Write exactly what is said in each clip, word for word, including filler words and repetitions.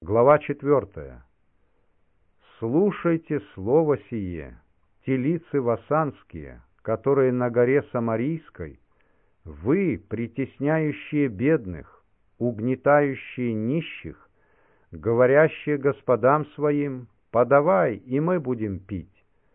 Глава четвертая. Слушайте слово сие, телицы васанские, которые на горе Самарийской, вы, притесняющие бедных, угнетающие нищих, говорящие господам своим: подавай, и мы будем пить.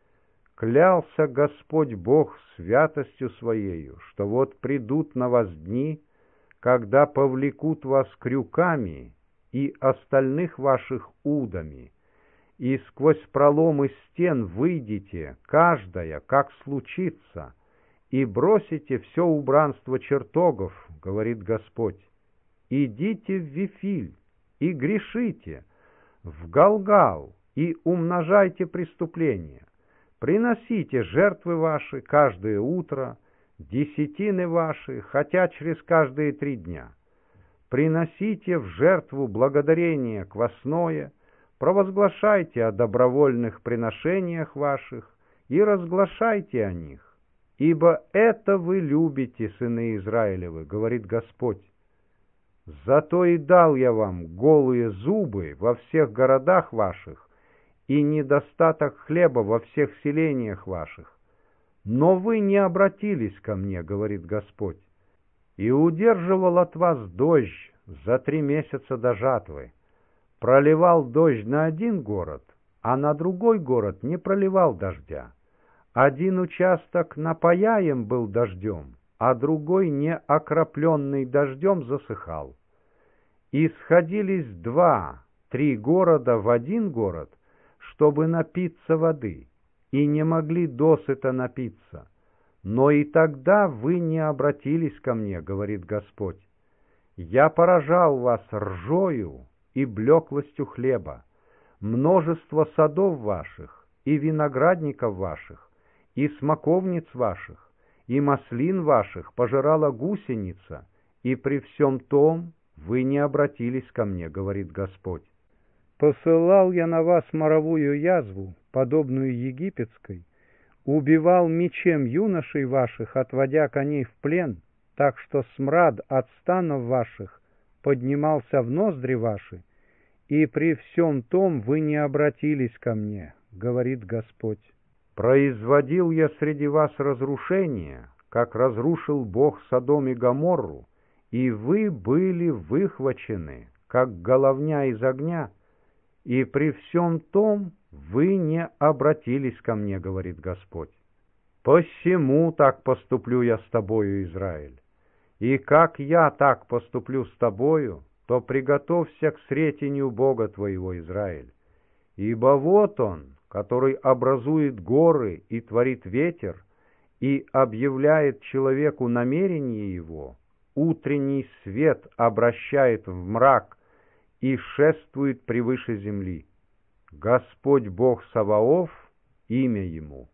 Клялся Господь Бог святостью Своею, что вот придут на вас дни, когда повлекут вас крюками и остальных ваших удами, и сквозь проломы стен выйдете, каждая, как случится, и бросите все убранство чертогов, говорит Господь. Идите в Вифиль и грешите, в Галгал и умножайте преступления. Приносите жертвы ваши каждое утро, десятины ваши, хотя через каждые три дня. Приносите в жертву благодарение квасное, провозглашайте о добровольных приношениях ваших и разглашайте о них, ибо это вы любите, сыны Израилевы, говорит Господь. Зато и дал я вам голые зубы во всех городах ваших и недостаток хлеба во всех селениях ваших. Но вы не обратились ко мне, говорит Господь, и удерживал от вас дождь за три месяца до жатвы. Проливал дождь на один город, а на другой город не проливал дождя. Один участок напояем был дождем, а другой, не окропленный дождем, засыхал. И сходились два, три города в один город, чтобы напиться воды, и не могли досыта напиться. Но и тогда вы не обратились ко мне, говорит Господь. Я поражал вас ржою и блеклостью хлеба, множество садов ваших и виноградников ваших, и смоковниц ваших, и маслин ваших пожирала гусеница, и при всем том вы не обратились ко мне, говорит Господь. Посылал я на вас моровую язву, подобную египетской, убивал мечем юношей ваших, отводя коней в плен, так что смрад от станов ваших поднимался в ноздри ваши, и при всем том вы не обратились ко мне, говорит Господь. Производил я среди вас разрушение, как разрушил Бог Содом и Гоморру, и вы были выхвачены, как головня из огня, и при всем том вы не обратились ко мне, говорит Господь. Посему так поступлю я с тобою, Израиль. И как я так поступлю с тобою, то приготовься к сретению Бога твоего, Израиль. Ибо вот Он, который образует горы и творит ветер, и объявляет человеку намерение его, утренний свет обращает в мрак и шествует превыше земли. Господь Бог Саваоф, имя Ему.